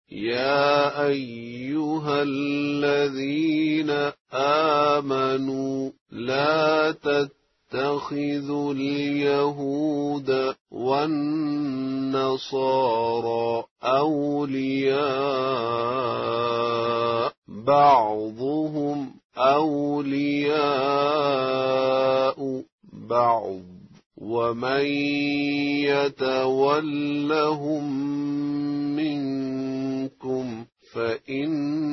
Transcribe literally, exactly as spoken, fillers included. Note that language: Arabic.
يا أيها الذين آمنوا لا تتخذوا اليهود والنصارى أولياء بعضهم أولياء بعض ومن يتولهم منكم فإن